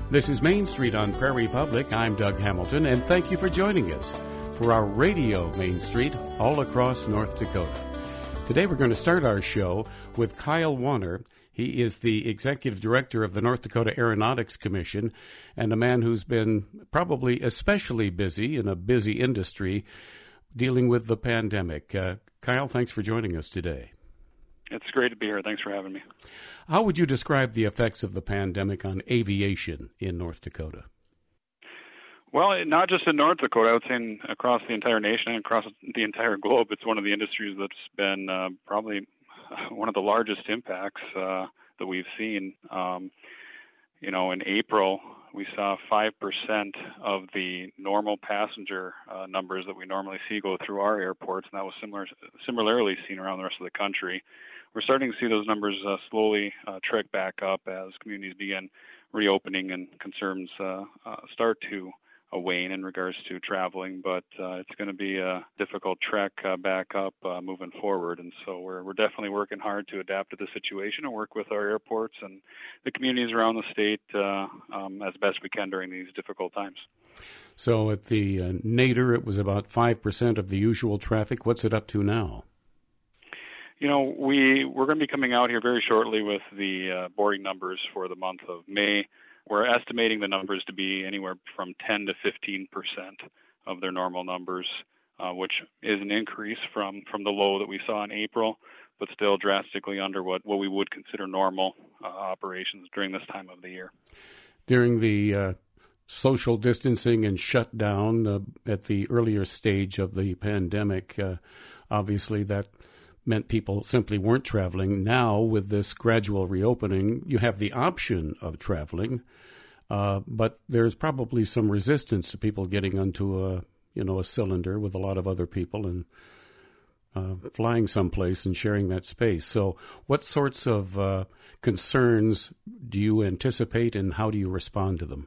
This is Main Street on Prairie Public. I'm Doug Hamilton, and thank you for joining us for our radio Main Street all across North Dakota. Today we're going to start our show with Kyle Wanner. He is the executive director of the North Dakota Aeronautics Commission and a man who's been probably especially busy in a busy industry dealing with the pandemic. Kyle, thanks for joining us today. It's great to be here. Thanks for having me. How would you describe the effects of the pandemic on aviation in North Dakota? Well, not just in North Dakota, I would say across the entire nation and across the entire globe. It's one of the industries that's been probably one of the largest impacts that we've seen. In April, we saw 5% of the normal passenger numbers that we normally see go through our airports, and that was similarly seen around the rest of the country. We're starting to see those numbers slowly trek back up as communities begin reopening and concerns start to wane in regards to traveling, but it's going to be a difficult trek back up moving forward. And so we're definitely working hard to adapt to the situation and work with our airports and the communities around the state as best we can during these difficult times. So at the Nader, it was about 5% of the usual traffic. What's it up to now? We're going to be coming out here very shortly with the boarding numbers for the month of May. We're estimating the numbers to be anywhere from 10 to 15% of their normal numbers, which is an increase from the low that we saw in April, but still drastically under what we would consider normal operations during this time of the year. During the social distancing and shutdown at the earlier stage of the pandemic, obviously that meant people simply weren't traveling. Now, with this gradual reopening, you have the option of traveling, but there's probably some resistance to people getting onto a cylinder with a lot of other people and flying someplace and sharing that space. So what sorts of concerns do you anticipate, and how do you respond to them?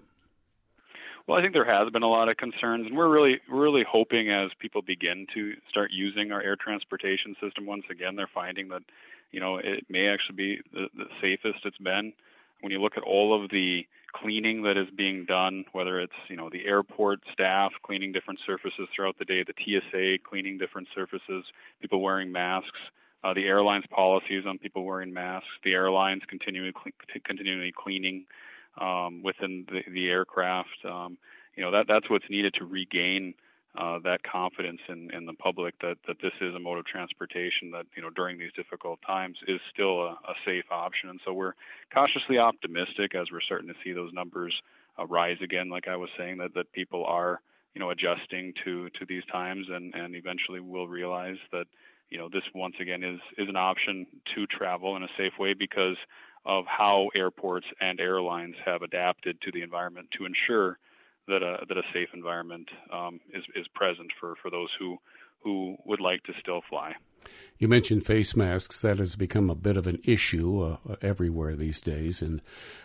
Well, I think there has been a lot of concerns, and we're really hoping as people begin to start using our air transportation system once again, they're finding that, it may actually be the safest it's been. When you look at all of the cleaning that is being done, whether it's, the airport staff cleaning different surfaces throughout the day, the TSA cleaning different surfaces, people wearing masks, the airline's policies on people wearing masks, the airlines continually cleaning within the aircraft, that's what's needed to regain that confidence in the public that this is a mode of transportation that, during these difficult times is still a safe option. And so we're cautiously optimistic as we're starting to see those numbers rise again, like I was saying, that people are, adjusting to these times and eventually will realize that, this once again is an option to travel in a safe way because of how airports and airlines have adapted to the environment to ensure that a safe environment is present for those who would like to still fly. You mentioned face masks. That has become a bit of an issue everywhere these days. And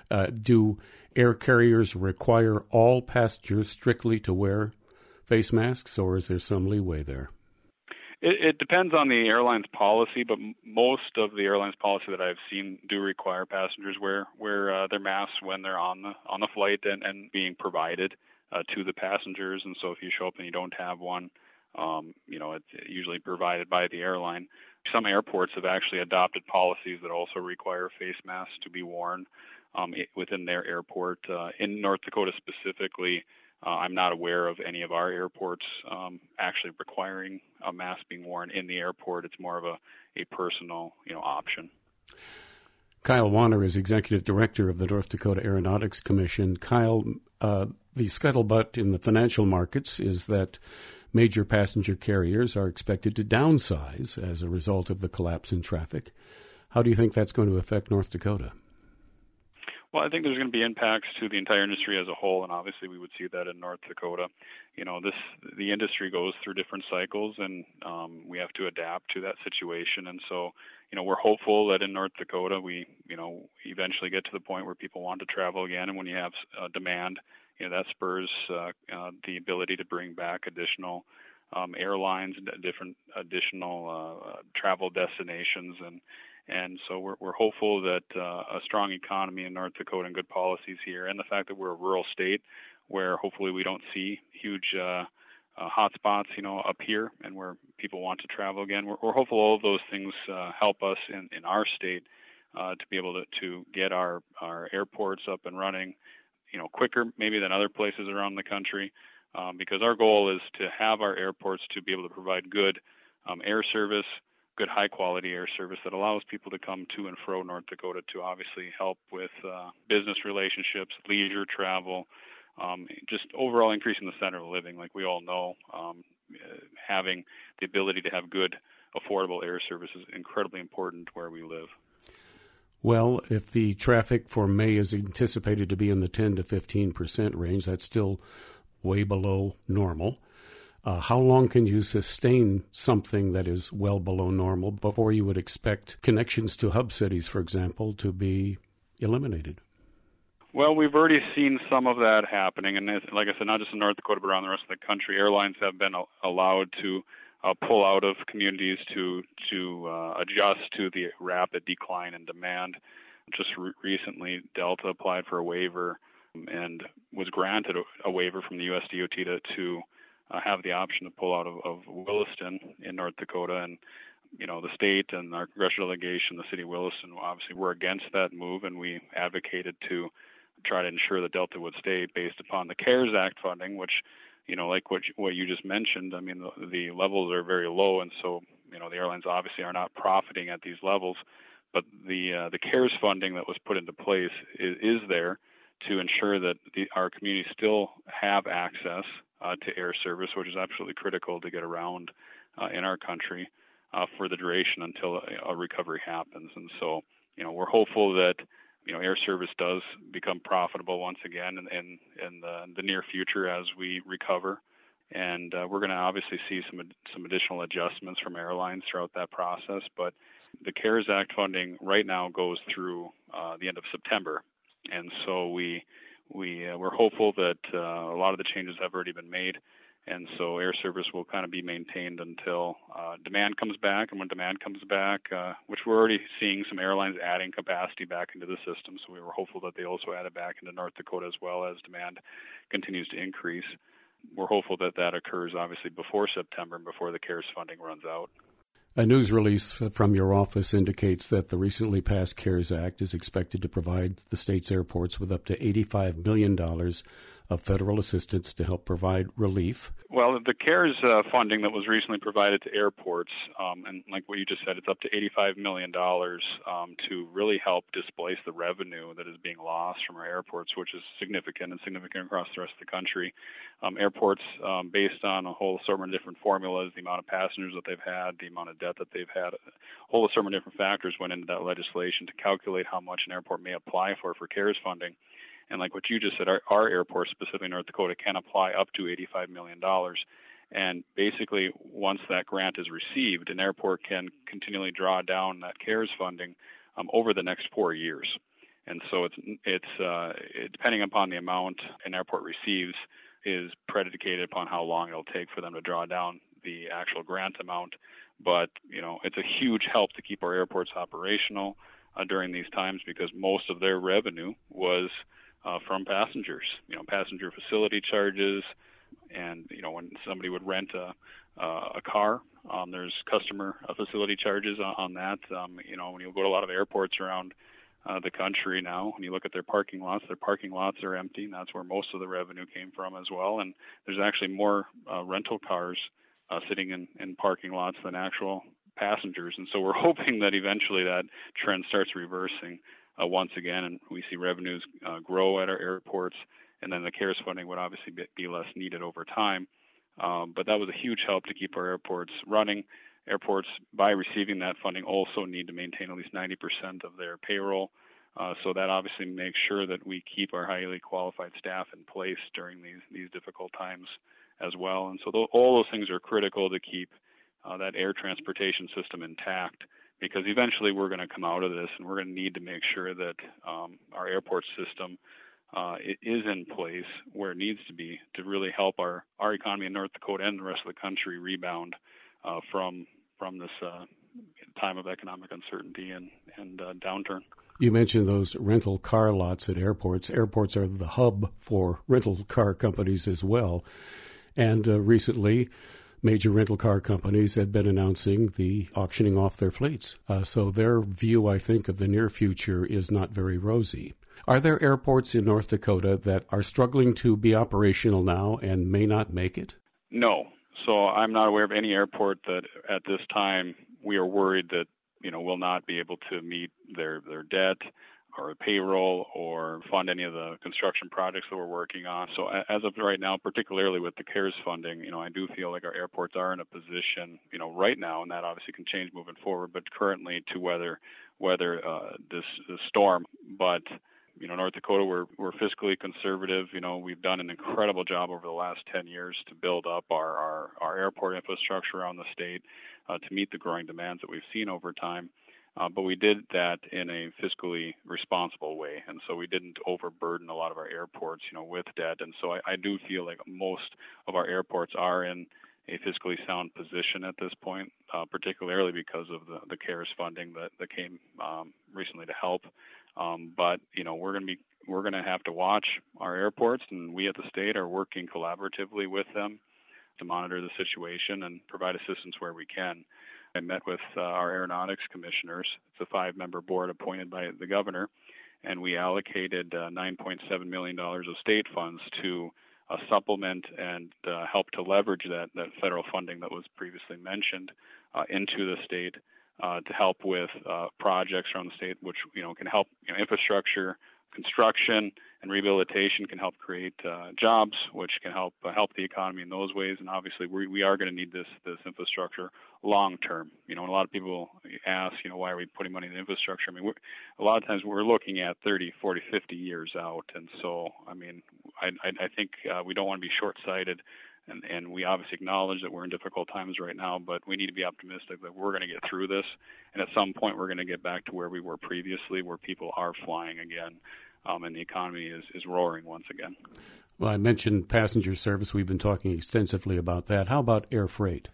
do air carriers require all passengers strictly to wear face masks, or is there some leeway there? It depends on the airline's policy, but most of the airline's policy that I've seen do require passengers wear their masks when they're on the flight and being provided to the passengers. And so if you show up and you don't have one, it's usually provided by the airline. Some airports have actually adopted policies that also require face masks to be worn within their airport. In North Dakota specifically, I'm not aware of any of our airports actually requiring a mask being worn in the airport. It's more of a personal, option. Kyle Wanner is Executive Director of the North Dakota Aeronautics Commission. Kyle, the scuttlebutt in the financial markets is that major passenger carriers are expected to downsize as a result of the collapse in traffic. How do you think that's going to affect North Dakota? Well, I think there's going to be impacts to the entire industry as a whole, and obviously we would see that in North Dakota. The industry goes through different cycles, and we have to adapt to that situation. And so, we're hopeful that in North Dakota we, eventually get to the point where people want to travel again, and when you have demand, that spurs the ability to bring back additional airlines, different additional travel destinations, And so we're hopeful that a strong economy in North Dakota and good policies here, and the fact that we're a rural state where hopefully we don't see huge hotspots, up here and where people want to travel again. We're hopeful all of those things help us in our state to be able to get our airports up and running, quicker maybe than other places around the country, because our goal is to have our airports to be able to provide good air service, good high-quality air service that allows people to come to and fro North Dakota to obviously help with business relationships, leisure travel, just overall increasing the standard of living. Like we all know, having the ability to have good, affordable air service is incredibly important where we live. Well, if the traffic for May is anticipated to be in the 10 to 15% range, that's still way below normal. How long can you sustain something that is well below normal before you would expect connections to hub cities, for example, to be eliminated? Well, we've already seen some of that happening. And like I said, not just in North Dakota, but around the rest of the country, airlines have been allowed to pull out of communities to adjust to the rapid decline in demand. Just recently, Delta applied for a waiver and was granted a waiver from the U.S. DOT to have the option to pull out of Williston in North Dakota. And, the state and our congressional delegation, the city of Williston, obviously were against that move, and we advocated to try to ensure that Delta would stay based upon the CARES Act funding, which, like what you just mentioned, I mean, the levels are very low, and so, the airlines obviously are not profiting at these levels. But the CARES funding that was put into place is there to ensure that our communities still have access to air service, which is absolutely critical to get around in our country for the duration until a recovery happens. And so, we're hopeful that air service does become profitable once again in the near future as we recover. And we're going to obviously see some additional adjustments from airlines throughout that process. But the CARES Act funding right now goes through the end of September. And so we're hopeful that a lot of the changes have already been made. And so air service will kind of be maintained until demand comes back. And when demand comes back, which we're already seeing some airlines adding capacity back into the system, so we were hopeful that they also add it back into North Dakota as well as demand continues to increase. We're hopeful that occurs obviously before September and before the CARES funding runs out. A news release from your office indicates that the recently passed CARES Act is expected to provide the state's airports with up to $85 million of federal assistance to help provide relief. Well, the CARES funding that was recently provided to airports, and like what you just said, it's up to $85 million to really help displace the revenue that is being lost from our airports, which is significant across the rest of the country. Airports, based on a whole assortment of different formulas, the amount of passengers that they've had, the amount of debt that they've had, a whole assortment of different factors went into that legislation to calculate how much an airport may apply for CARES funding. And like what you just said, our airport, specifically North Dakota, can apply up to $85 million. And basically, once that grant is received, an airport can continually draw down that CARES funding over the next 4 years. And so it's depending upon the amount an airport receives is predicated upon how long it'll take for them to draw down the actual grant amount. But, it's a huge help to keep our airports operational during these times because most of their revenue was from passengers, passenger facility charges, and when somebody would rent a car, there's customer facility charges on that. When you go to a lot of airports around the country now, when you look at their parking lots are empty, and that's where most of the revenue came from as well. And there's actually more rental cars sitting in parking lots than actual passengers, and so we're hoping that eventually that trend starts reversing once again, and we see revenues grow at our airports, and then the CARES funding would obviously be less needed over time. But that was a huge help to keep our airports running. Airports, by receiving that funding, also need to maintain at least 90% of their payroll. So that obviously makes sure that we keep our highly qualified staff in place during these difficult times as well. And so all those things are critical to keep that air transportation system intact, because eventually we're going to come out of this and we're going to need to make sure that our airport system is in place where it needs to be to really help our economy in North Dakota and the rest of the country rebound from this time of economic uncertainty and downturn. You mentioned those rental car lots at airports. Airports are the hub for rental car companies as well. And recently, major rental car companies have been announcing the auctioning off their fleets. So their view, I think, of the near future is not very rosy. Are there airports in North Dakota that are struggling to be operational now and may not make it? No. So I'm not aware of any airport that at this time we are worried that, will not be able to meet their debt or payroll or fund any of the construction projects that we're working on. So as of right now, particularly with the CARES funding, I do feel like our airports are in a position, right now, and that obviously can change moving forward, but currently to weather this storm. But North Dakota, we're fiscally conservative. We've done an incredible job over the last 10 years to build up our airport infrastructure around the state to meet the growing demands that we've seen over time. But we did that in a fiscally responsible way, and so we didn't overburden a lot of our airports, with debt. And so I do feel like most of our airports are in a fiscally sound position at this point, particularly because of the CARES funding that came recently to help. But we're going to have to watch our airports, and we at the state are working collaboratively with them to monitor the situation and provide assistance where we can. I met with our aeronautics commissioners. It's a 5-member board appointed by the governor, and we allocated $9.7 million of state funds to supplement and help to leverage that federal funding that was previously mentioned into the state to help with projects around the state, which can help infrastructure, construction, and rehabilitation can help create jobs, which can help the economy in those ways. And obviously, we are going to need this infrastructure long term. And a lot of people ask, why are we putting money in infrastructure? I mean, a lot of times we're looking at 30, 40, 50 years out. And so, I think we don't want to be short-sighted. And we obviously acknowledge that we're in difficult times right now, but we need to be optimistic that we're going to get through this. And at some point, we're going to get back to where we were previously, where people are flying again, and the economy is roaring once again. Well, I mentioned passenger service. We've been talking extensively about that. How about air freight?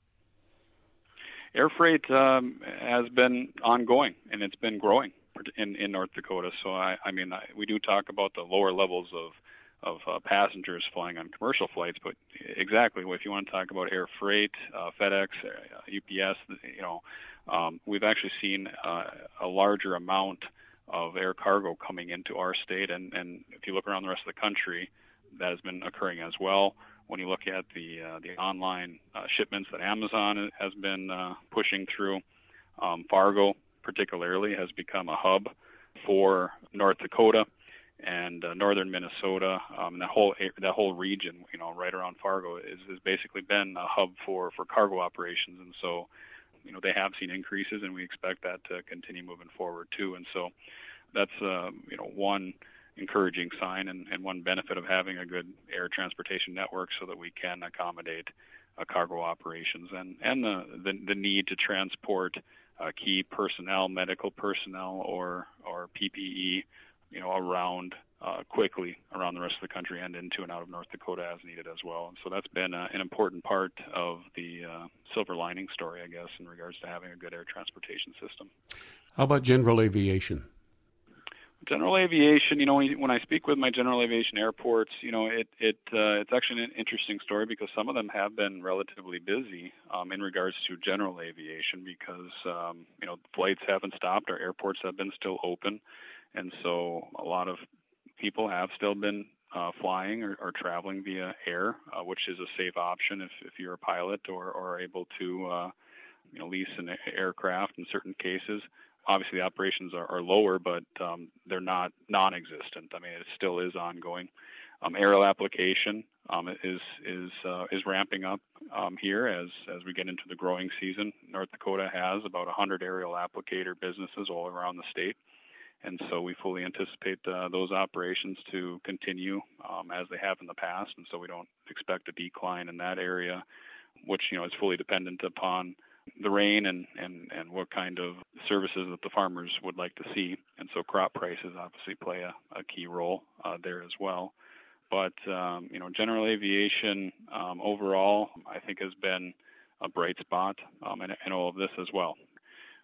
Air freight has been ongoing, and it's been growing in North Dakota. So, we do talk about the lower levels of passengers flying on commercial flights, but exactly, if you want to talk about air freight, FedEx, UPS, we've actually seen a larger amount of air cargo coming into our state, and if you look around the rest of the country, that has been occurring as well. When you look at the online shipments that Amazon has been pushing through, Fargo particularly has become a hub for North Dakota and northern Minnesota, and that whole region, right around Fargo, has basically been a hub for cargo operations, and so, they have seen increases, and we expect that to continue moving forward too. And so, that's one encouraging sign and one benefit of having a good air transportation network, so that we can accommodate cargo operations and the need to transport key personnel, medical personnel, or PPE, around quickly around the rest of the country and into and out of North Dakota as needed as well. And so that's been an important part of the silver lining story, I guess, in regards to having a good air transportation system. How about general aviation? General aviation, when I speak with my general aviation airports, it's actually an interesting story, because some of them have been relatively busy in regards to general aviation, because flights haven't stopped, our airports have been still open, and so a lot of people have still been flying or traveling via air, which is a safe option if you're a pilot or are able to lease an aircraft in certain cases. Obviously, the operations are lower, but they're not non-existent. It still is ongoing. Aerial application is ramping up here as we get into the growing season. North Dakota has about 100 aerial applicator businesses all around the state, and so we fully anticipate those operations to continue as they have in the past, and so we don't expect a decline in that area, which is fully dependent upon the rain and what kind of services that the farmers would like to see. And so crop prices obviously play a key role there as well. But, general aviation overall, I think, has been a bright spot in all of this as well.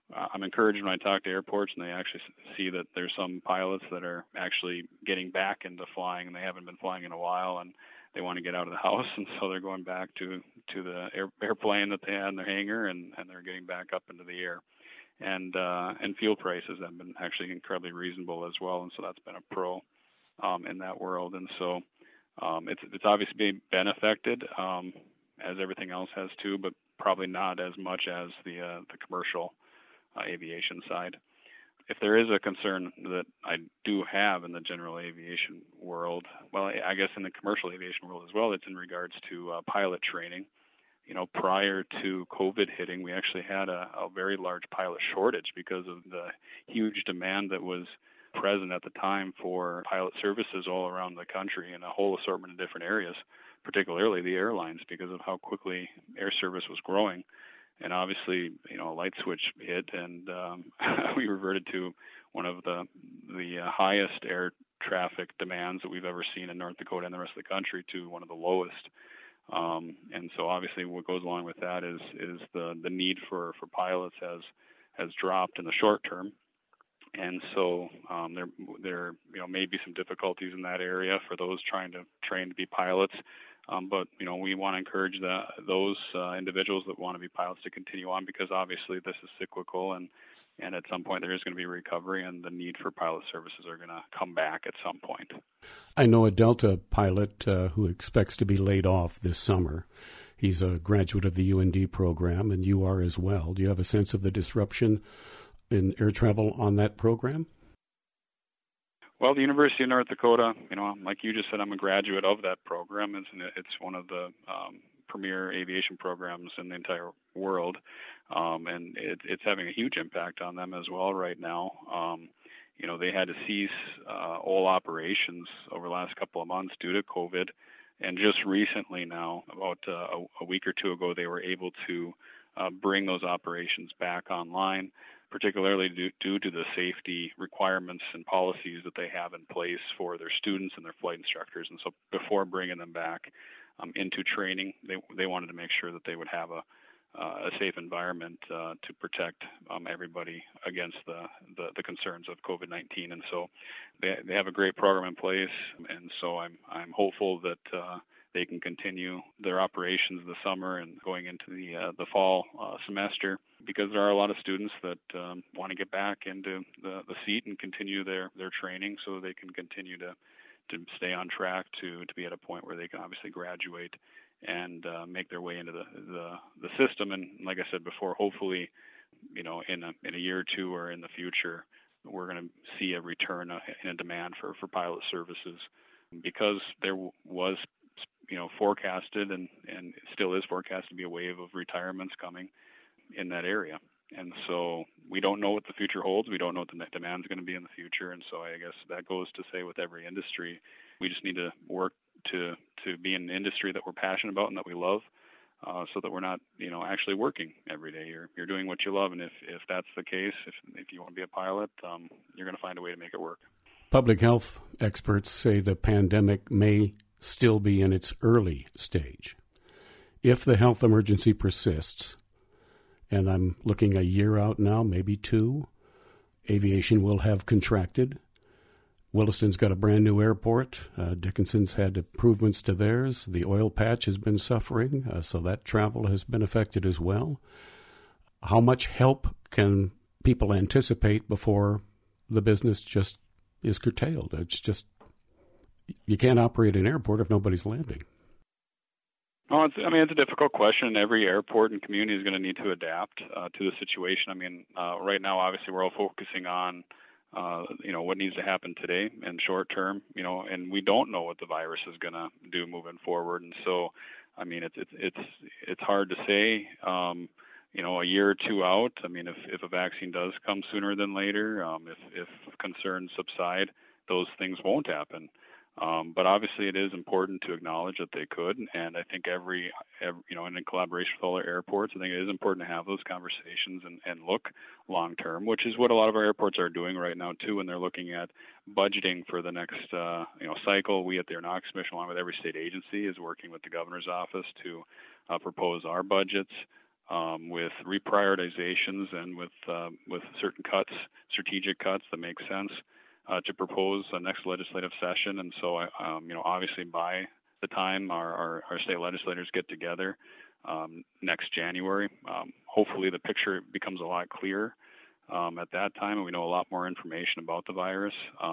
I'm encouraged when I talk to airports and they actually see that there's some pilots that are actually getting back into flying and they haven't been flying in a while and they want to get out of the house, and so they're going back to the airplane that they had in their hangar and they're getting back up into the air. And fuel prices have been actually incredibly reasonable as well, and so that's been a pro in that world. And so it's obviously been affected as everything else has too, but probably not as much as the commercial aviation side. If there is a concern that I do have in the general aviation world, well, I guess in the commercial aviation world as well, it's in regards to pilot training. Prior to COVID hitting, we actually had a very large pilot shortage because of the huge demand that was present at the time for pilot services all around the country in a whole assortment of different areas, particularly the airlines, because of how quickly air service was growing. And obviously, a light switch hit, and we reverted to one of the highest air traffic demands that we've ever seen in North Dakota and the rest of the country to one of the lowest. And so obviously what goes along with that is the need for pilots has dropped in the short term. And so there may be some difficulties in that area for those trying to train to be pilots. But we want to encourage those individuals that want to be pilots to continue on, because obviously this is cyclical, and at some point there is going to be a recovery, and the need for pilot services are going to come back at some point. I know a Delta pilot who expects to be laid off this summer. He's a graduate of the UND program, and you are as well. Do you have a sense of the disruption in air travel on that program? Well, the University of North Dakota, like you just said, I'm a graduate of that program. It's one of the premier aviation programs in the entire world, and it's having a huge impact on them as well right now. They had to cease all operations over the last couple of months due to COVID, and just recently now, about a week or two ago, they were able to bring those operations back online, particularly due to the safety requirements and policies that they have in place for their students and their flight instructors. And so before bringing them back into training, they wanted to make sure that they would have a safe environment to protect everybody against the concerns of COVID-19. And so they have a great program in place, and so I'm hopeful that they can continue their operations this summer and going into the fall semester, because there are a lot of students that want to get back into the seat and continue their training so they can continue to stay on track to be at a point where they can obviously graduate and make their way into the system. And like I said before, hopefully, in a year or two or in the future, we're going to see a return in a demand for pilot services, because there was forecasted and still is forecast to be a wave of retirements coming in that area. And so we don't know what the future holds. We don't know what the demand is going to be in the future. And so I guess that goes to say with every industry, we just need to work to be in an industry that we're passionate about and that we love, so that we're not, actually working every day. You're doing what you love. And if that's the case, if you want to be a pilot, you're going to find a way to make it work. Public health experts say the pandemic may still be in its early stage. If the health emergency persists, and I'm looking a year out now, maybe two, aviation will have contracted. Williston's got a brand new airport. Dickinson's had improvements to theirs. The oil patch has been suffering, so that travel has been affected as well. How much help can people anticipate before the business just is curtailed? It's just, you can't operate an airport if nobody's landing. Oh, it's a difficult question. Every airport and community is going to need to adapt to the situation. Right now, obviously, we're all focusing on, what needs to happen today and short term, and we don't know what the virus is going to do moving forward. And so, it's hard to say, a year or two out. If a vaccine does come sooner than later, if concerns subside, those things won't happen. But obviously it is important to acknowledge that they could, and I think every in collaboration with all our airports, I think it is important to have those conversations and look long term, which is what a lot of our airports are doing right now too, when they're looking at budgeting for the next cycle. We at the Aeronautics Commission, along with every state agency, is working with the governor's office to propose our budgets with reprioritizations and with certain cuts, strategic cuts that make sense to propose a next legislative session. And so, obviously by the time our state legislators get together next January, hopefully the picture becomes a lot clearer at that time, and we know a lot more information about the virus.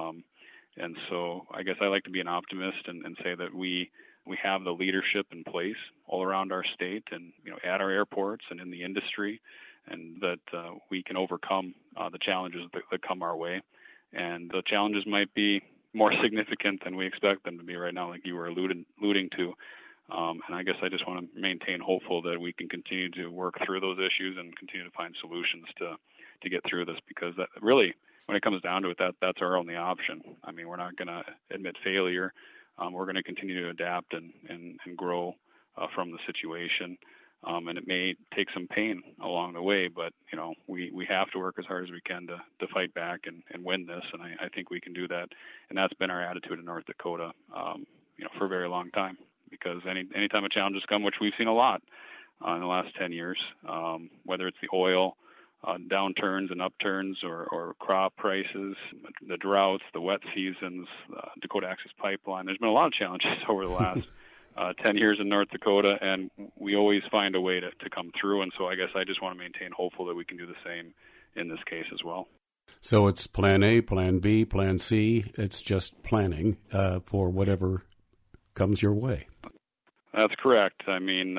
And so I guess I like to be an optimist and say that we have the leadership in place all around our state and, at our airports and in the industry, and that we can overcome the challenges that come our way. And the challenges might be more significant than we expect them to be right now, like you were alluding to. And I guess I just want to maintain hopeful that we can continue to work through those issues and continue to find solutions to get through this, because that really, when it comes down to it, that's our only option. I mean, we're not going to admit failure. We're going to continue to adapt and grow from the situation. And it may take some pain along the way, but, we have to work as hard as we can to fight back and win this. And I think we can do that. And that's been our attitude in North Dakota, for a very long time, because anytime a challenge has come, which we've seen a lot in the last 10 years, whether it's the oil downturns and upturns or crop prices, the droughts, the wet seasons, Dakota Access Pipeline. There's been a lot of challenges over the last 10 years in North Dakota, and we always find a way to come through. And so I guess I just want to maintain hopeful that we can do the same in this case as well. So it's plan A, plan B, plan C. It's just planning for whatever comes your way. That's correct. I mean,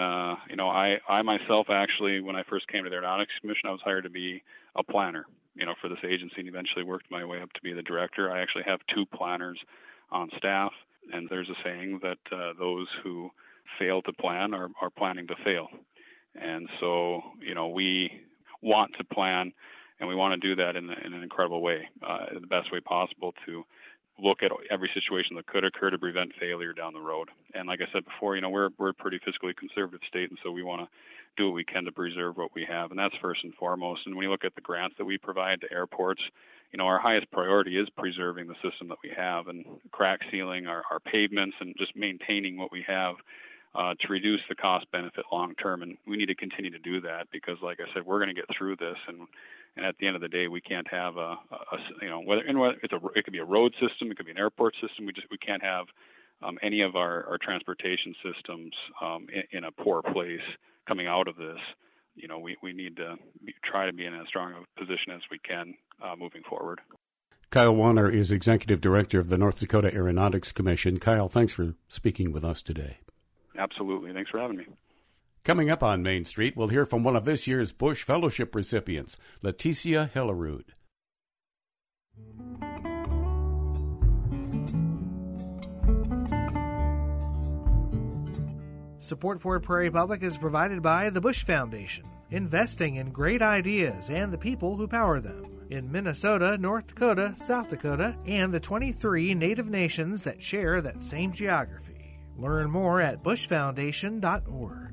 I myself actually, when I first came to the Aeronautics Commission, I was hired to be a planner, for this agency, and eventually worked my way up to be the director. I actually have 2 planners on staff, and there's a saying that those who fail to plan are planning to fail. And so, we want to plan, and we want to do that in an incredible way, the best way possible to look at every situation that could occur to prevent failure down the road. And like I said before, we're a pretty fiscally conservative state, and so we want to do what we can to preserve what we have, and that's first and foremost. And when you look at the grants that we provide to airports, our highest priority is preserving the system that we have and crack sealing our pavements and just maintaining what we have to reduce the cost benefit long term. And we need to continue to do that because, like I said, we're going to get through this, and at the end of the day, we can't have whether it could be a road system, it could be an airport system. We can't have any of our transportation systems in a poor place coming out of this. We need to try to be in as strong a position as we can moving forward. Kyle Wanner is Executive Director of the North Dakota Aeronautics Commission. Kyle, thanks for speaking with us today. Absolutely. Thanks for having me. Coming up on Main Street, we'll hear from one of this year's Bush Fellowship recipients, Leticia Hillerud. Support for Prairie Public is provided by the Bush Foundation, investing in great ideas and the people who power them in Minnesota, North Dakota, South Dakota, and the 23 Native nations that share that same geography. Learn more at bushfoundation.org.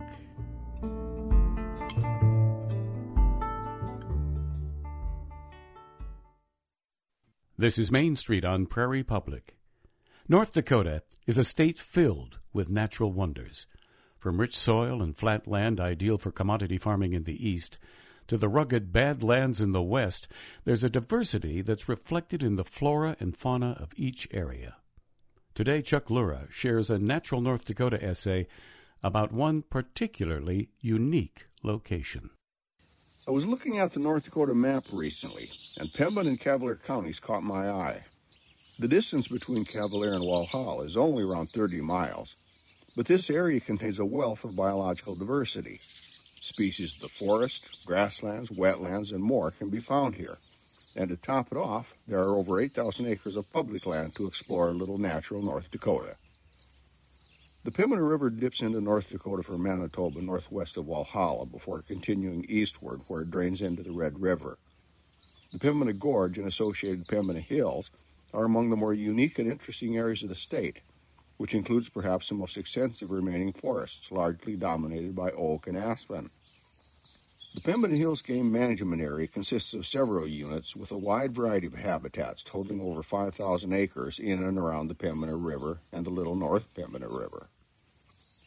This is Main Street on Prairie Public. North Dakota is a state filled with natural wonders. From rich soil and flat land ideal for commodity farming in the east, to the rugged badlands in the west, there's a diversity that's reflected in the flora and fauna of each area. Today, Chuck Lura shares a Natural North Dakota essay about one particularly unique location. I was looking at the North Dakota map recently, and Pembina and Cavalier counties caught my eye. The distance between Cavalier and Walhalla is only around 30 miles, but this area contains a wealth of biological diversity. Species of the forest, grasslands, wetlands, and more can be found here. And to top it off, there are over 8,000 acres of public land to explore in Little Natural North Dakota. The Pembina River dips into North Dakota from Manitoba northwest of Walhalla before continuing eastward where it drains into the Red River. The Pembina Gorge and associated Pembina Hills are among the more unique and interesting areas of the state, which includes perhaps the most extensive remaining forests, largely dominated by oak and aspen. The Pembina Hills Game Management Area consists of several units with a wide variety of habitats totaling over 5,000 acres in and around the Pembina River and the Little North Pembina River.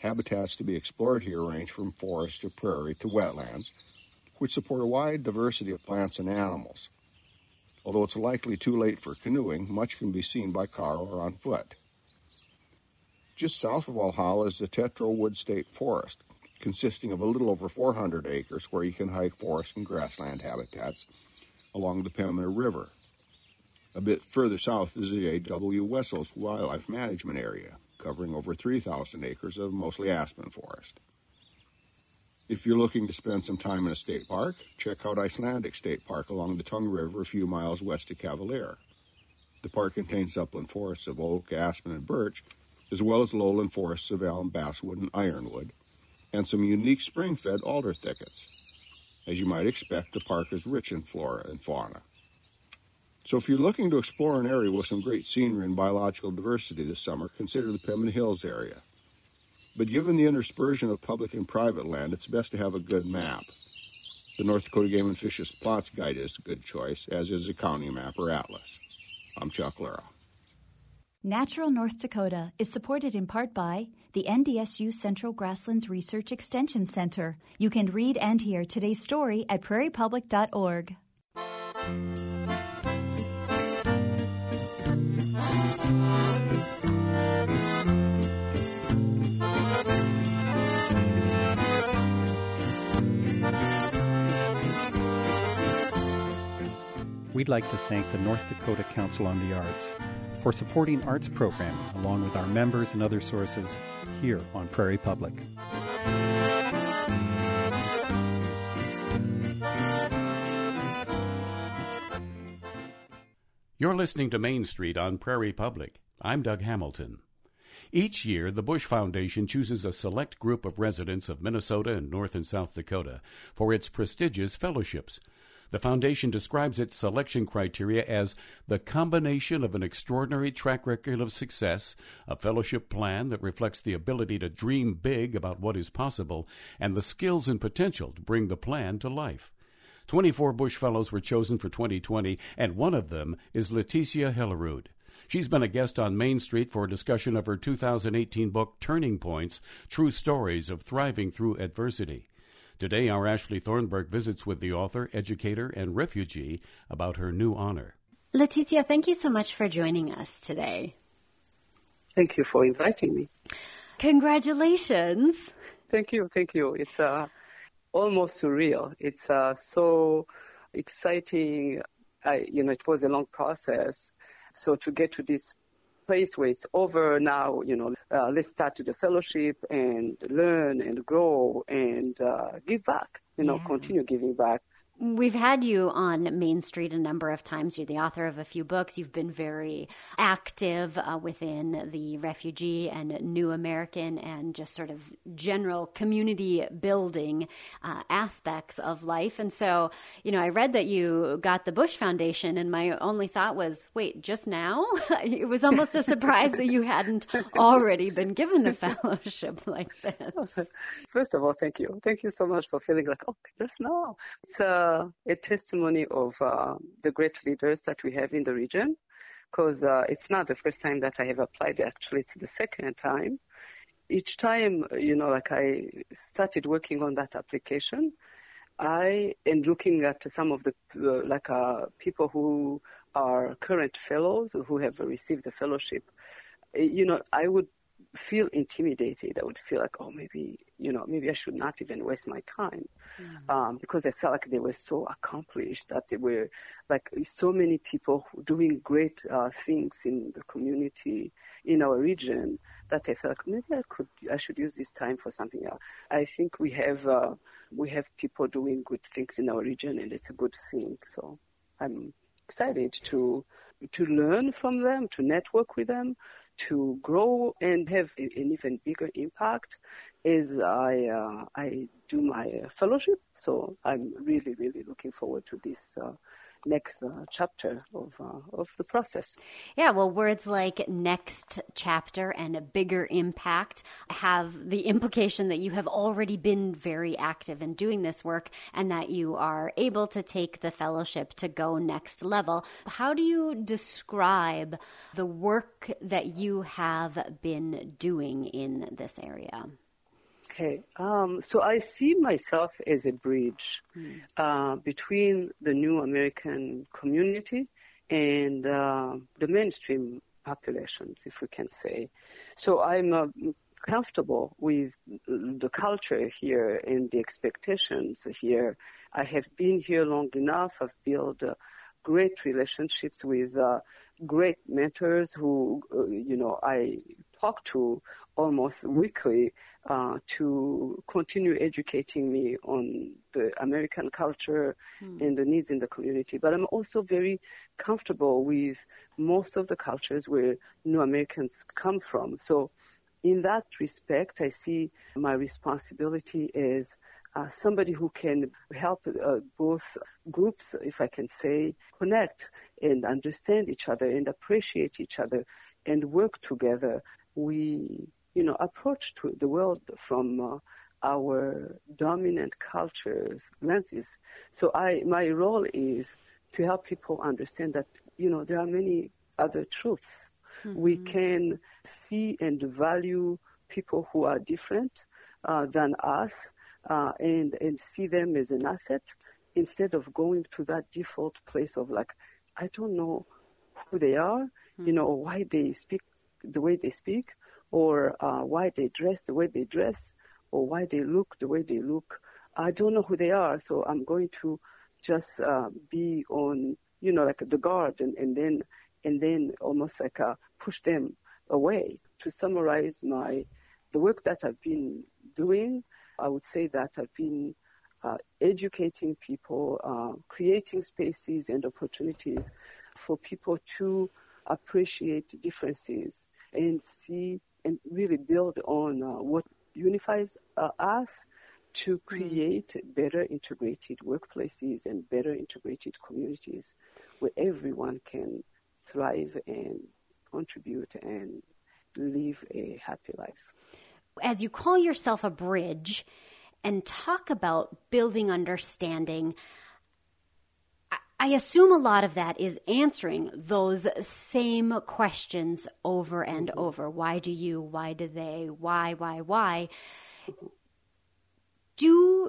Habitats to be explored here range from forest to prairie to wetlands, which support a wide diversity of plants and animals. Although it's likely too late for canoeing, much can be seen by car or on foot. Just south of Walhalla is the Tetro Wood State Forest, consisting of a little over 400 acres where you can hike forest and grassland habitats along the Pembina River. A bit further south is the A.W. Wessels Wildlife Management Area, covering over 3,000 acres of mostly aspen forest. If you're looking to spend some time in a state park, check out Icelandic State Park along the Tongue River a few miles west of Cavalier. The park contains upland forests of oak, aspen, and birch, as well as lowland forests of elm, basswood, and ironwood, and some unique spring-fed alder thickets. As you might expect, the park is rich in flora and fauna. So if you're looking to explore an area with some great scenery and biological diversity this summer, consider the Pembina Hills area. But given the interspersion of public and private land, it's best to have a good map. The North Dakota Game and Fish's Plots Guide is a good choice, as is a county map or atlas. I'm Chuck Lara. Natural North Dakota is supported in part by the NDSU Central Grasslands Research Extension Center. You can read and hear today's story at prairiepublic.org. We'd like to thank the North Dakota Council on the Arts for supporting arts programming along with our members and other sources here on Prairie Public. You're listening to Main Street on Prairie Public. I'm Doug Hamilton. Each year, the Bush Foundation chooses a select group of residents of Minnesota and North and South Dakota for its prestigious fellowships. The foundation describes its selection criteria as the combination of an extraordinary track record of success, a fellowship plan that reflects the ability to dream big about what is possible, and the skills and potential to bring the plan to life. 24 Bush Fellows were chosen for 2020, and one of them is Leticia Hellerud. She's been a guest on Main Street for a discussion of her 2018 book, Turning Points, True Stories of Thriving Through Adversity. Today, our Ashley Thornburg visits with the author, educator, and refugee about her new honor. Leticia, thank you so much for joining us today. Thank you for inviting me. Congratulations. Thank you. It's almost surreal. It's so exciting. It was a long process. So to get to this place where it's over now, let's start the fellowship and learn and grow and give back, continue giving back. We've had you on Main Street a number of times. You're the author of a few books. You've been very active within the refugee and New American and just sort of general community building aspects of life. And so, I read that you got the Bush Foundation, and my only thought was, wait, just now? It was almost a surprise that you hadn't already been given a fellowship like this. First of all, thank you. Thank you so much for feeling like, just now. It's a testimony of the great leaders that we have in the region, because it's not the first time that I have applied. Actually, it's the second time. Each time, I started working on that application, and looking at some of the people who are current fellows who have received the fellowship, I would feel intimidated. I would feel like, maybe I should not even waste my time, because I felt like they were so accomplished, that they were like so many people doing great things in the community in our region, that I felt like maybe I should use this time for something else. I think we have people doing good things in our region, and it's a good thing. So I'm excited to learn from them, to network with them, to grow and have an even bigger impact as I do my fellowship. So I'm really, really looking forward to this next chapter of the process. Yeah, well, words like next chapter and a bigger impact have the implication that you have already been very active in doing this work and that you are able to take the fellowship to go next level. How do you describe the work that you have been doing in this area? Okay, so I see myself as a bridge between the new American community and the mainstream populations, if we can say. So I'm comfortable with the culture here and the expectations here. I have been here long enough. I've built great relationships with great mentors who, I talk to almost weekly to continue educating me on the American culture and the needs in the community. But I'm also very comfortable with most of the cultures where new Americans come from. So in that respect, I see my responsibility as somebody who can help both groups, if I can say, connect and understand each other and appreciate each other and work together. We, approach to the world from our dominant cultures lenses. So my role is to help people understand that, there are many other truths. Mm-hmm. We can see and value people who are different than us and see them as an asset instead of going to that default place of like, I don't know who they are, or why they speak the way they speak, or why they dress the way they dress, or why they look the way they look. I don't know who they are, so I'm going to just be on, like the guard and then almost like push them away. To summarize the work that I've been doing, I would say that I've been educating people, creating spaces and opportunities for people to appreciate differences and see and really build on what unifies us to create better integrated workplaces and better integrated communities where everyone can thrive and contribute and live a happy life. As you call yourself a bridge and talk about building understanding, I assume a lot of that is answering those same questions over and over. Why do you? Why do they? Why? Do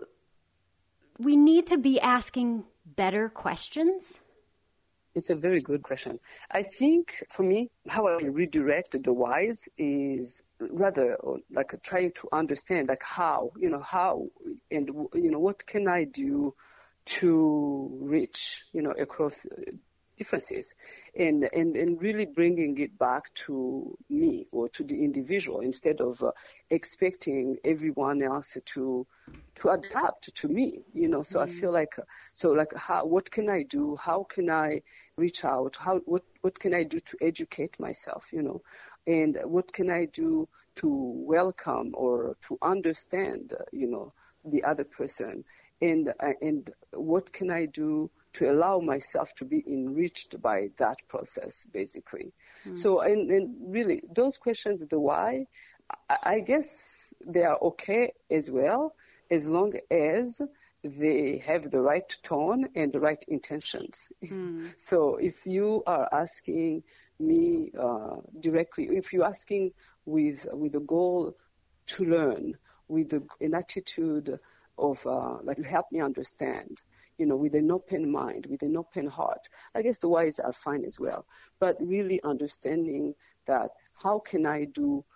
we need to be asking better questions? It's a very good question. I think for me, how I redirect the whys is rather like trying to understand like how and what can I do to reach, across differences and really bringing it back to me or to the individual instead of expecting everyone else to adapt to me, So I feel like, what can I do? How can I reach out? What can I do to educate myself, and what can I do to welcome or to understand, the other person? And what can I do to allow myself to be enriched by that process, basically? So, and really, those questions, the why, I guess they are okay as well, as long as they have the right tone and the right intentions. So if you are asking me directly, if you're asking with a goal to learn, with an attitude of help me understand, with an open mind, with an open heart, I guess the whys are fine as well. But really understanding that how can I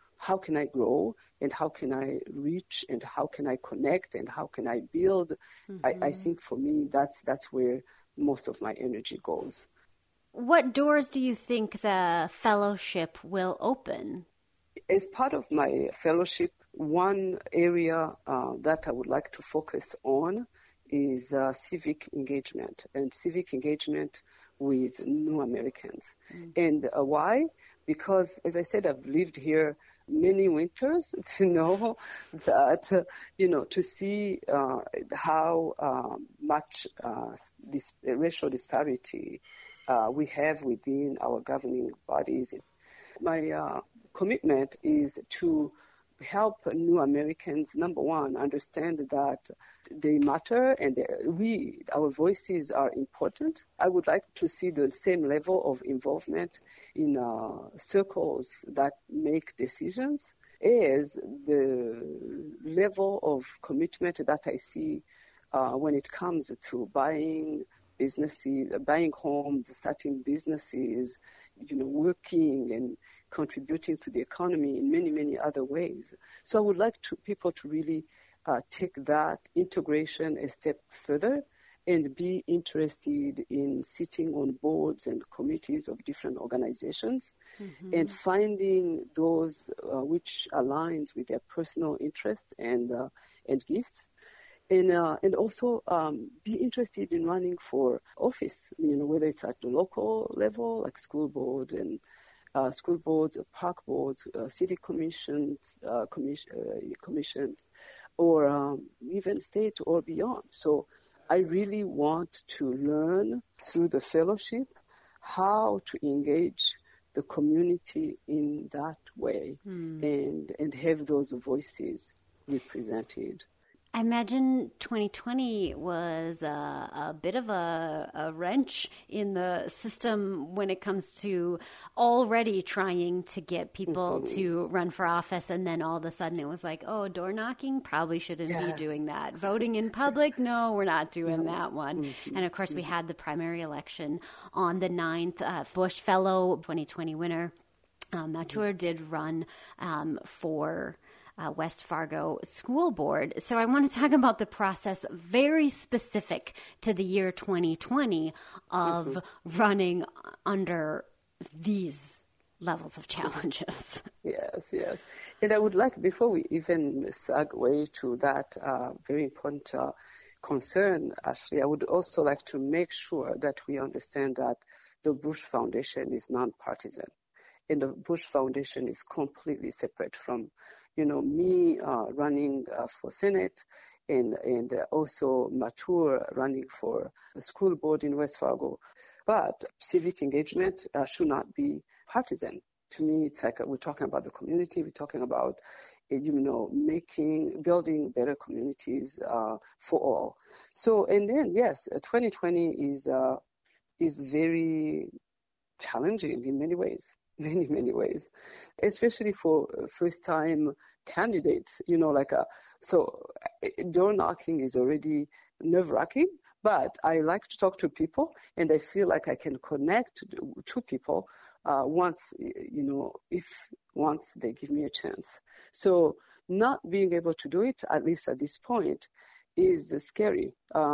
grow, and how can I reach, and how can I connect, and how can I build? I think for me, that's where most of my energy goes. What doors do you think the fellowship will open? As part of my fellowship, one area that I would like to focus on is civic engagement, and civic engagement with new Americans. And why? Because, as I said, I've lived here many winters to know that, to see how much this racial disparity we have within our governing bodies. My commitment is to help new Americans, number one, understand that they matter and our voices are important. I would like to see the same level of involvement in circles that make decisions is the level of commitment that I see when it comes to buying businesses, buying homes, starting businesses, working and contributing to the economy in many, many other ways. So I would like people to really take that integration a step further and be interested in sitting on boards and committees of different organizations and finding those which aligns with their personal interests and gifts. And also be interested in running for office, whether it's at the local level, like school boards, park boards, city commissions, or even state or beyond. So I really want to learn through the fellowship how to engage the community in that way and have those voices represented. I imagine 2020 was a bit of a wrench in the system when it comes to already trying to get people to run for office, and then all of a sudden it was like, oh, door knocking, probably shouldn't be doing that. Voting in public, no, we're not doing that one. And of course we had the primary election on the 9th. Bush Fellow 2020 winner Matur did run for West Fargo School Board. So I want to talk about the process very specific to the year 2020 of running under these levels of challenges. Yes. And I would like, before we even segue to that very important concern, Ashley, I would also like to make sure that we understand that the Bush Foundation is nonpartisan. And the Bush Foundation is completely separate from me running for Senate and also Matur running for the school board in West Fargo. But civic engagement should not be partisan. To me, it's like we're talking about the community. We're talking about, building better communities for all. So, and then, yes, 2020 is very challenging in many ways. Many ways, especially for first-time candidates. So door knocking is already nerve-wracking, but I like to talk to people, and I feel like I can connect to people once they give me a chance. So not being able to do it, at least at this point, is scary.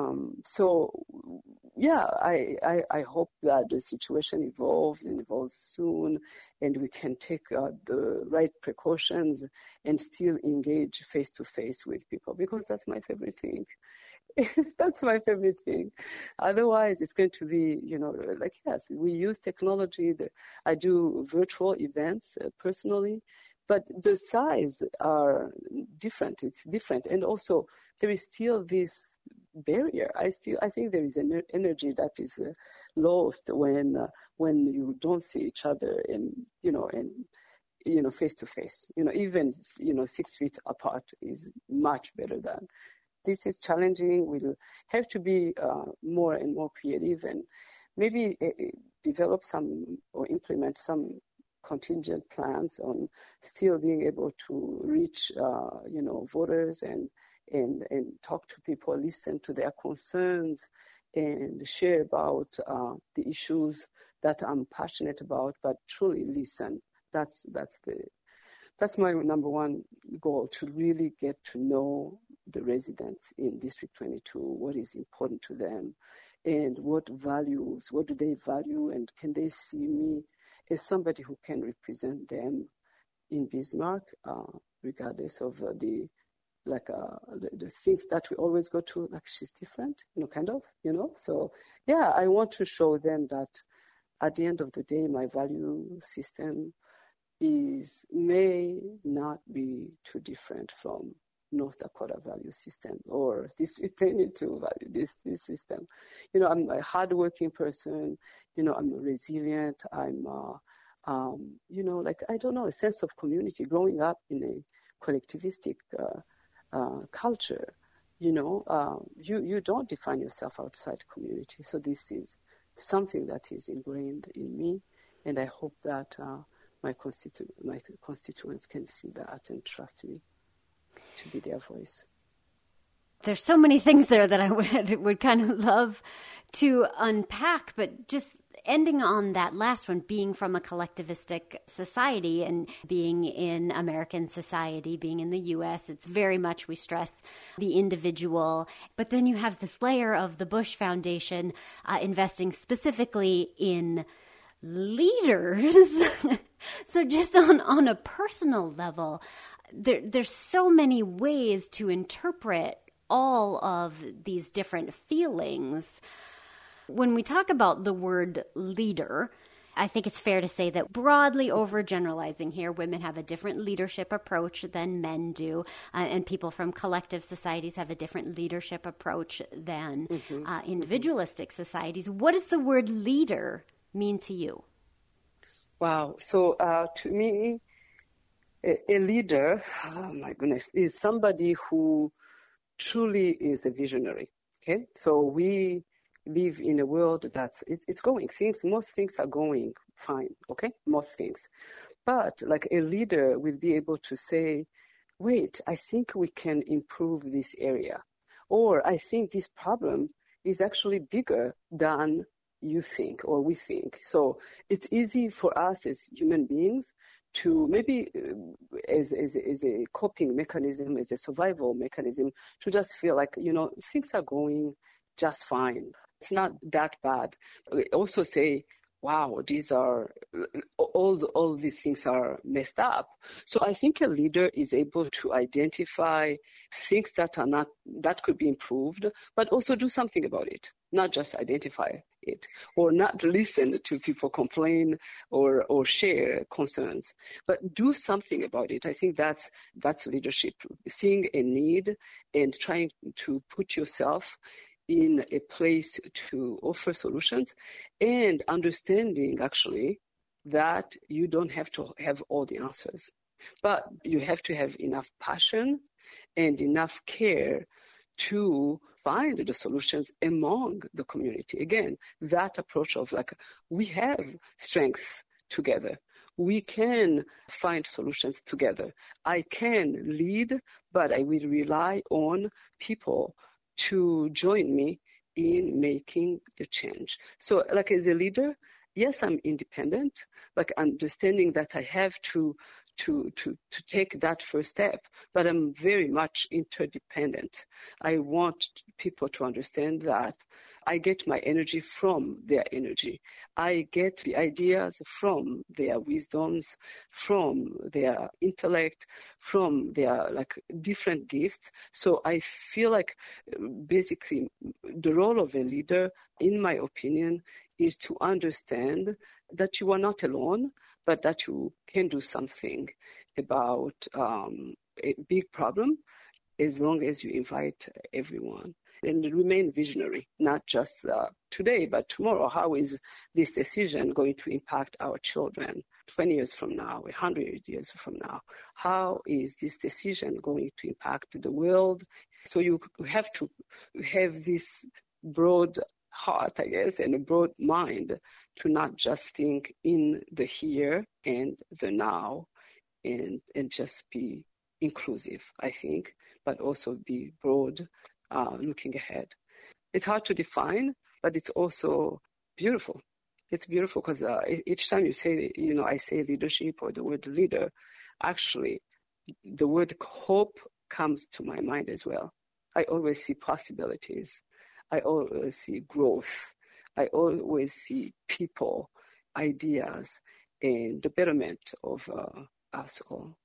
I hope that the situation evolves soon, and we can take the right precautions and still engage face-to-face with people, because that's my favorite thing. That's my favorite thing. Otherwise, it's going to be, yes, we use technology. I do virtual events personally, but the size are different. It's different. And also, there is still this barrier. I think there is an energy that is lost when you don't see each other and face to face. Even 6 feet apart is much better than. This is challenging. We'll have to be more and more creative and maybe develop some or implement some contingent plans on still being able to reach voters and talk to people, listen to their concerns, and share about the issues that I'm passionate about, but truly listen. That's my number one goal, to really get to know the residents in District 22, what is important to them, and what do they value, and can they see me as somebody who can represent them in Bismarck, regardless of the things that we always go to, like she's different, So, yeah, I want to show them that at the end of the day, my value system may not be too different from North Dakota value system or District 22 value this system. I'm a hardworking person. I'm resilient. I'm, a sense of community. Growing up in a collectivistic culture, you don't define yourself outside community. So this is something that is ingrained in me, and I hope that my constituents can see that and trust me to be their voice. There's so many things there that I would kind of love to unpack, but just ending on that last one, being from a collectivistic society and being in American society, being in the U.S., it's very much, we stress the individual. But then you have this layer of the Bush Foundation investing specifically in leaders. So just on a personal level, there's so many ways to interpret all of these different feelings. When we talk about the word leader, I think it's fair to say that broadly overgeneralizing here, women have a different leadership approach than men do, and people from collective societies have a different leadership approach than individualistic societies. What does the word leader mean to you? Wow. So to me, a leader, oh my goodness, is somebody who truly is a visionary. Okay, so we live in a world it's going. Most things are going fine. Okay, most things, but like a leader will be able to say, "Wait, I think we can improve this area," or "I think this problem is actually bigger than you think or we think." So it's easy for us as human beings to maybe as a coping mechanism, as a survival mechanism, to just feel like, things are going just fine. It's not that bad. We also say, wow, these are, all these things are messed up. So I think a leader is able to identify things that could be improved, but also do something about it, not just identify it, or not listen to people complain or share concerns, but do something about it. I think that's leadership, seeing a need and trying to put yourself in a place to offer solutions, and understanding actually that you don't have to have all the answers, but you have to have enough passion and enough care to find the solutions among the community. Again, that approach of like, we have strength together. We can find solutions together. I can lead, but I will rely on people to join me in making the change. So like as a leader, yes, I'm independent, like understanding that I have to take that first step, but I'm very much interdependent. I want people to understand that I get my energy from their energy. I get the ideas from their wisdoms, from their intellect, from their like different gifts. So I feel like basically the role of a leader, in my opinion, is to understand that you are not alone, but that you can do something about a big problem as long as you invite everyone. And remain visionary, not just today, but tomorrow. How is this decision going to impact our children 20 years from now, 100 years from now? How is this decision going to impact the world? So you have to have this broad heart, I guess, and a broad mind to not just think in the here and the now and just be inclusive, I think, but also be broad, looking ahead. It's hard to define, but it's also beautiful. It's beautiful because each time you say, I say leadership or the word leader, actually, the word hope comes to my mind as well. I always see possibilities. I always see growth. I always see people, ideas, and the betterment of us all.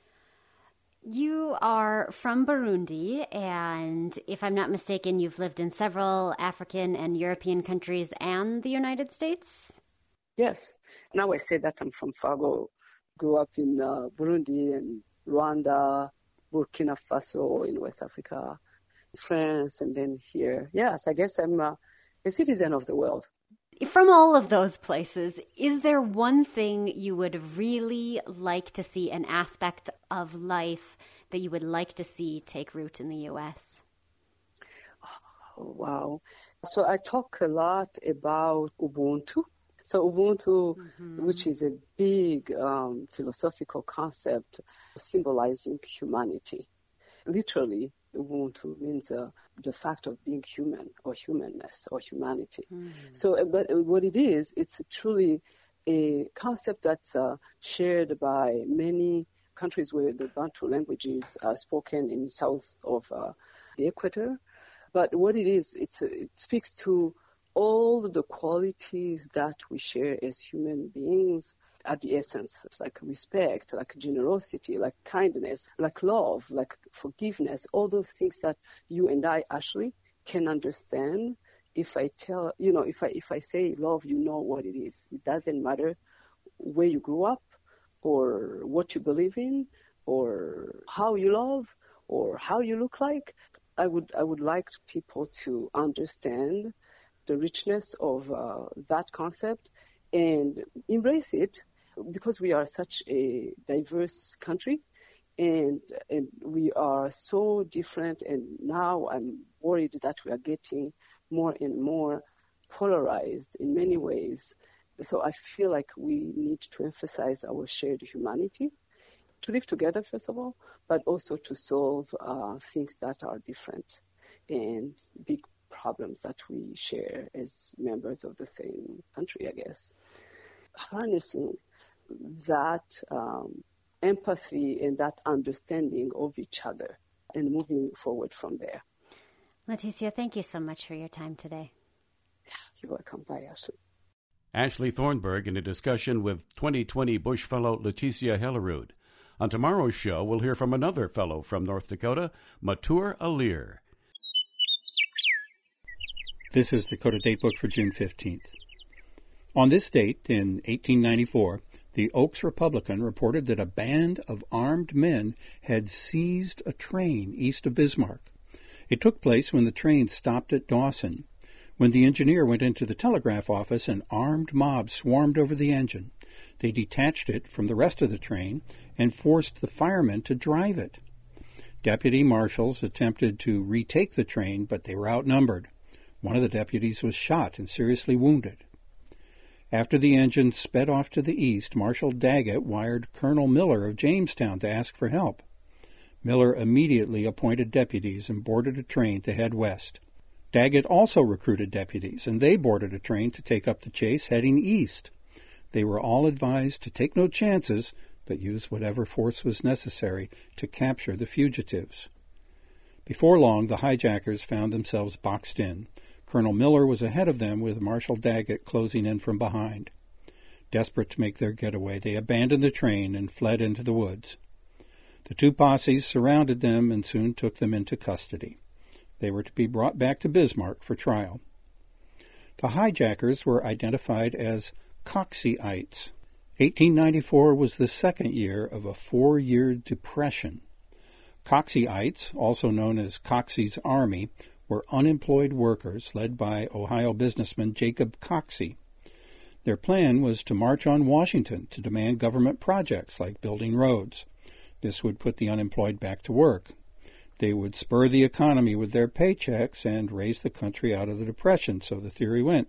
You are from Burundi, and if I'm not mistaken, you've lived in several African and European countries and the United States? Yes. Now I say that I'm from Fago. Grew up in Burundi and Rwanda, Burkina Faso in West Africa, France, and then here. Yes, I guess I'm a citizen of the world. From all of those places, is there one thing you would really like to see, an aspect of life that you would like to see take root in the U.S.? Oh, wow. So I talk a lot about Ubuntu. So Ubuntu, which is a big philosophical concept symbolizing humanity. Literally, Ubuntu means the fact of being human or humanness or humanity. So, but what it is, it's truly a concept that's shared by many countries where the Bantu languages are spoken in south of the equator. But what it is, it speaks to all the qualities that we share as human beings at the essence, like respect, like generosity, like kindness, like love, like forgiveness, all those things that you and I actually can understand. If I tell, if I say love, you know what it is. It doesn't matter where you grew up or what you believe in or how you love or how you look like. I would like people to understand the richness of that concept and embrace it, because we are such a diverse country and we are so different, and now I'm worried that we are getting more and more polarized in many ways. So I feel like we need to emphasize our shared humanity, to live together, first of all, but also to solve things that are different and big problems that we share as members of the same country, I guess. Harnessing that empathy and that understanding of each other and moving forward from there. Leticia, thank you so much for your time today. You're welcome. Bye, Ashley. Ashley Thornburg in a discussion with 2020 Bush Fellow Leticia Hellerud. On tomorrow's show, we'll hear from another fellow from North Dakota, Matur Alir. This is Dakota Datebook for June 15th. On this date, in 1894, the Oaks Republican reported that a band of armed men had seized a train east of Bismarck. It took place when the train stopped at Dawson. When the engineer went into the telegraph office, an armed mob swarmed over the engine. They detached it from the rest of the train and forced the firemen to drive it. Deputy marshals attempted to retake the train, but they were outnumbered. One of the deputies was shot and seriously wounded. After the engine sped off to the east, Marshal Daggett wired Colonel Miller of Jamestown to ask for help. Miller immediately appointed deputies and boarded a train to head west. Daggett also recruited deputies, and they boarded a train to take up the chase heading east. They were all advised to take no chances, but use whatever force was necessary to capture the fugitives. Before long, the hijackers found themselves boxed in. Colonel Miller was ahead of them, with Marshal Daggett closing in from behind. Desperate to make their getaway, they abandoned the train and fled into the woods. The two posses surrounded them and soon took them into custody. They were to be brought back to Bismarck for trial. The hijackers were identified as Coxeyites. 1894 was the second year of a 4-year depression. Coxeyites, also known as Coxey's Army, were unemployed workers led by Ohio businessman Jacob Coxey. Their plan was to march on Washington to demand government projects like building roads. This would put the unemployed back to work. They would spur the economy with their paychecks and raise the country out of the Depression, so the theory went.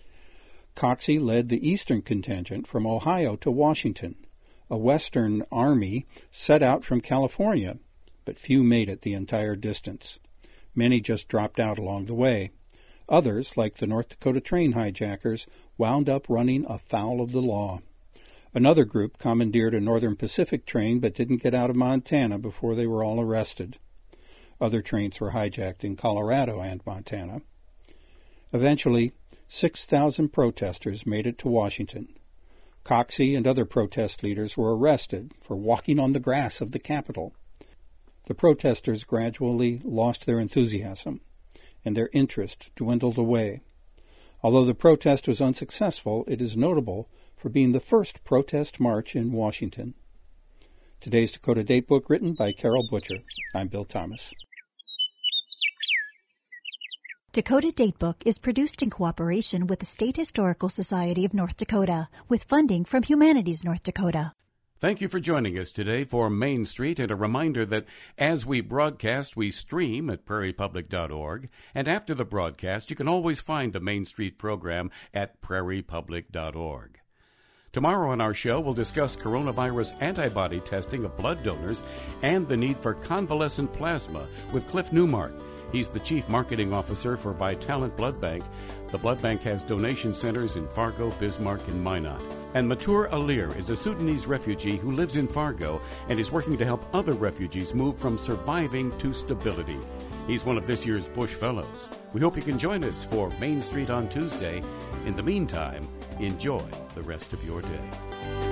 Coxey led the eastern contingent from Ohio to Washington. A Western army set out from California, but few made it the entire distance. Many just dropped out along the way. Others, like the North Dakota train hijackers, wound up running afoul of the law. Another group commandeered a Northern Pacific train but didn't get out of Montana before they were all arrested. Other trains were hijacked in Colorado and Montana. Eventually, 6,000 protesters made it to Washington. Coxey and other protest leaders were arrested for walking on the grass of the Capitol. The protesters gradually lost their enthusiasm, and their interest dwindled away. Although the protest was unsuccessful, it is notable for being the first protest march in Washington. Today's Dakota Datebook, written by Carol Butcher. I'm Bill Thomas. Dakota Datebook is produced in cooperation with the State Historical Society of North Dakota, with funding from Humanities North Dakota. Thank you for joining us today for Main Street, and a reminder that as we broadcast, we stream at prairiepublic.org, and after the broadcast, you can always find a Main Street program at prairiepublic.org. Tomorrow on our show, we'll discuss coronavirus antibody testing of blood donors and the need for convalescent plasma with Cliff Newmark. He's the Chief Marketing Officer for Vitalant Blood Bank. The blood bank has donation centers in Fargo, Bismarck, and Minot. And Matur Alir is a Sudanese refugee who lives in Fargo and is working to help other refugees move from surviving to stability. He's one of this year's Bush Fellows. We hope you can join us for Main Street on Tuesday. In the meantime, enjoy the rest of your day.